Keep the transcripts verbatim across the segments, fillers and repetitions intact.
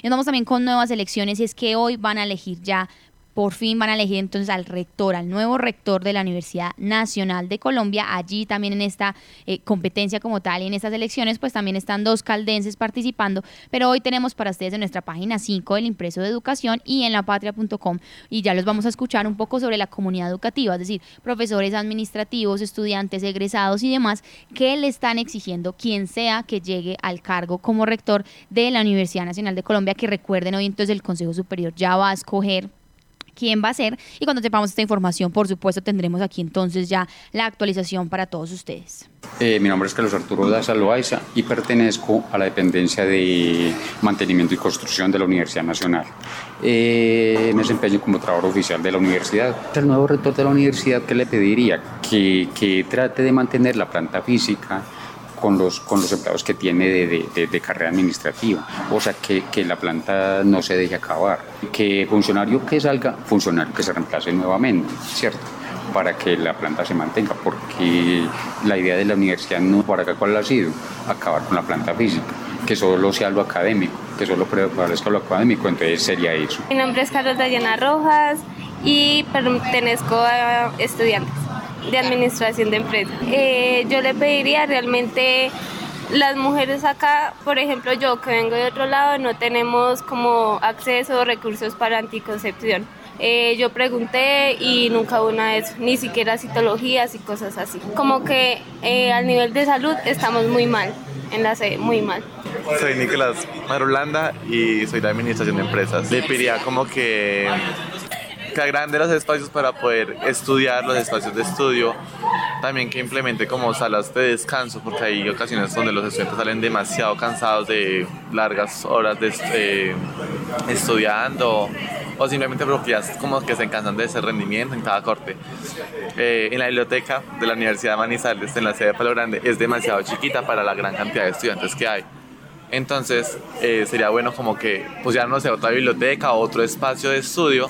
Nos vamos también con nuevas elecciones y es que hoy van a elegir ya, por fin van a elegir entonces al rector, al nuevo rector de la Universidad Nacional de Colombia. Allí también en esta eh, competencia como tal y en estas elecciones pues también están dos caldenses participando, pero hoy tenemos para ustedes en nuestra página cinco del Impreso de Educación y en la patria punto com y ya los vamos a escuchar un poco sobre la comunidad educativa, es decir, profesores administrativos, estudiantes, egresados y demás que le están exigiendo quien sea que llegue al cargo como rector de la Universidad Nacional de Colombia, que recuerden hoy entonces el Consejo Superior ya va a escoger quién va a ser y cuando sepamos esta información, por supuesto, tendremos aquí entonces ya la actualización para todos ustedes. Eh, mi nombre es Carlos Arturo Daza Loaiza y pertenezco a la dependencia de mantenimiento y construcción de la Universidad Nacional. Eh, me desempeño como trabajador oficial de la universidad. El nuevo rector de la universidad, ¿qué le pediría? Que, que trate de mantener la planta física con los, con los empleados que tiene de, de, de, de carrera administrativa, o sea, que, que la planta no se deje acabar, que funcionario que salga, funcionario que se reemplace nuevamente, ¿cierto? Para que la planta se mantenga, porque la idea de la universidad no, para acá cuál ha sido, acabar con la planta física, que solo sea lo académico, que solo prevalezca lo académico, entonces sería eso. Mi nombre es Carlos Dayana Rojas y pertenezco a estudiantes de administración de empresas. Eh, yo le pediría realmente, las mujeres acá, por ejemplo yo que vengo de otro lado, no tenemos como acceso a recursos para anticoncepción. Eh, yo pregunté y nunca hubo una de eso, ni siquiera citologías y cosas así. Como que eh, al nivel de salud estamos muy mal, en la sede, muy mal. Soy Nicolás Marulanda y soy de administración de empresas. Le pediría como que que agrande los espacios para poder estudiar, los espacios de estudio, también que implemente como salas de descanso, porque hay ocasiones donde los estudiantes salen demasiado cansados de largas horas de, eh, estudiando o simplemente porque ya como que se cansan de ese rendimiento en cada corte. Eh, en la biblioteca de la Universidad de Manizales, en la sede de Palo Grande, es demasiado chiquita para la gran cantidad de estudiantes que hay. Entonces eh, sería bueno como que pusieran, no sé, otra biblioteca o otro espacio de estudio.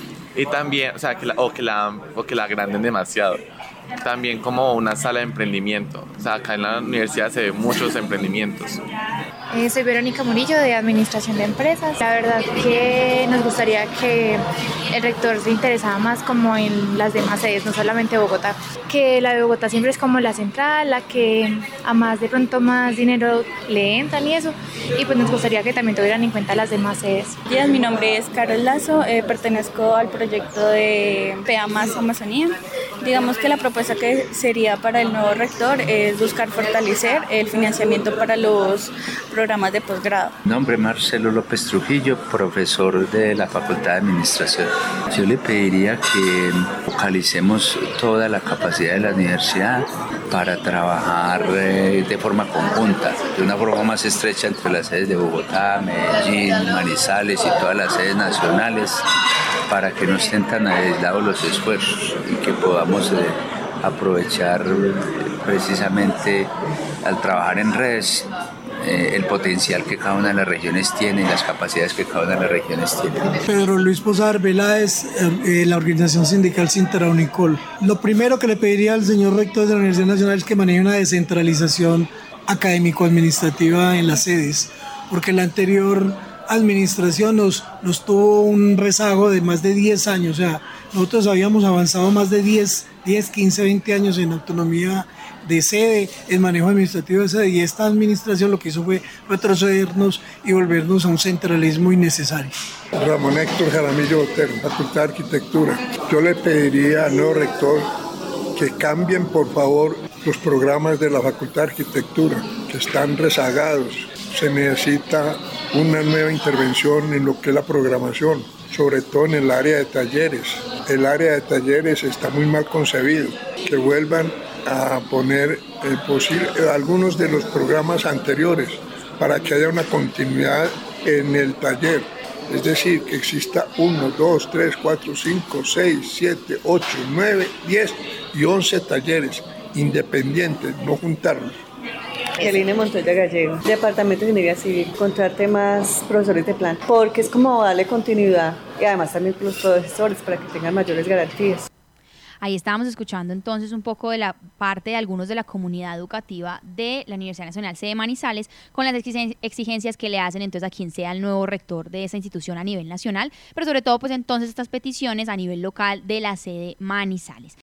Y también, o sea, que la, o, que la, o que la agranden demasiado. También como una sala de emprendimiento. O sea, acá en la universidad se ven muchos emprendimientos. Eh, soy Verónica Murillo de Administración de Empresas. La verdad que nos gustaría que el rector se interesara más como en las demás sedes, no solamente Bogotá. Que la de Bogotá siempre es como la central, la que a más de pronto más dinero le entran y eso. Y pues nos gustaría que también tuvieran en cuenta las demás sedes. Días, mi nombre es Carol Lazo, eh, pertenezco al proyecto de P A más Amazonía. Digamos que la propuesta que sería para el nuevo rector es buscar fortalecer el financiamiento para los programas de posgrado. Mi nombre es Marcelo López Trujillo, profesor de la Facultad de Administración. Yo le pediría que focalicemos toda la capacidad de la universidad para trabajar eh, de forma conjunta, de una forma más estrecha entre las sedes de Bogotá, Medellín, Manizales y todas las sedes nacionales, para que no estén tan aislados los esfuerzos y que podamos eh, aprovechar eh, precisamente al trabajar en redes eh, el potencial que cada una de las regiones tiene y las capacidades que cada una de las regiones tiene. Pedro Luis Posar Veláez, eh, la organización sindical Sintera Unicol. Lo primero que le pediría al señor rector de la Universidad Nacional es que maneje una descentralización académico-administrativa en las sedes, porque la anterior administración nos, nos tuvo un rezago de más de diez años, o sea, nosotros habíamos avanzado más de diez, quince, veinte años en autonomía de sede, en manejo administrativo de sede, y esta administración lo que hizo fue retrocedernos y volvernos a un centralismo innecesario. Ramón Héctor Jaramillo Botero, Facultad de Arquitectura. Yo le pediría al nuevo rector que cambien por favor los programas de la Facultad de Arquitectura, que están rezagados. Se necesita una nueva intervención en lo que es la programación, sobre todo en el área de talleres. El área de talleres está muy mal concebido, que vuelvan a poner eh, posible, algunos de los programas anteriores para que haya una continuidad en el taller. Es decir, que exista uno, dos, tres, cuatro, cinco, seis, siete, ocho, nueve, diez y once talleres independientes, no juntarlos. Eline Montoya Gallego, Departamento de Ingeniería Civil, contrate más profesores de plan, porque es como darle continuidad y además también los profesores para que tengan mayores garantías. Ahí estábamos escuchando entonces un poco de la parte de algunos de la comunidad educativa de la Universidad Nacional Sede Manizales con las exigencias que le hacen entonces a quien sea el nuevo rector de esa institución a nivel nacional, pero sobre todo pues entonces estas peticiones a nivel local de la sede Manizales.